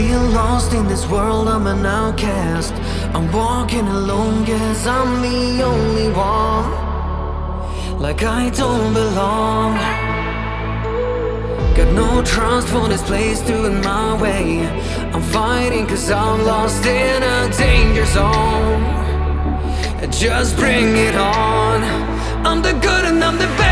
feel lost in this world, I'm an outcast. I'm walking alone, guess I'm the only one. Like I don't belong. Got no trust for this place doing my way. I'm fighting cause I'm lost in a danger zone. Just bring it on. I'm the good and I'm the bad.